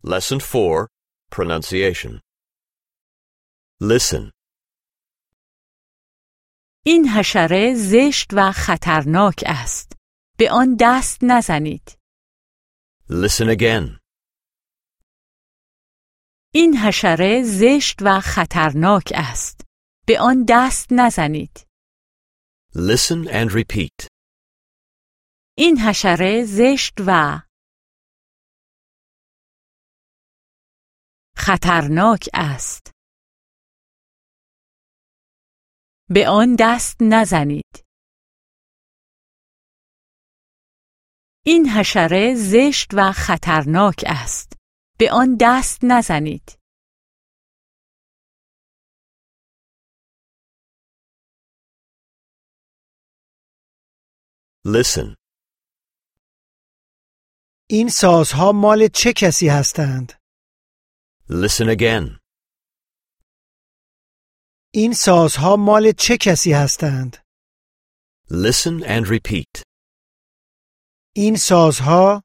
Lesson 4, Pronunciation. Listen. این حشره زشت و خطرناک است. به آن دست نزنید. Listen again. این حشره زشت و خطرناک است. به آن دست نزنید. Listen and repeat. این حشره زشت و خطرناک است. به آن دست نزنید. این حشره زشت و خطرناک است. به آن دست نزنید. Listen. این سازها مال چه کسی هستند؟ Listen again. این سازها مال چه کسی هستند؟ Listen and repeat. این سازها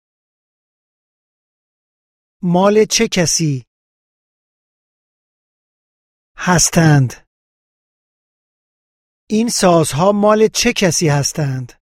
مال چه کسی هستند؟ این سازها مال چه کسی هستند؟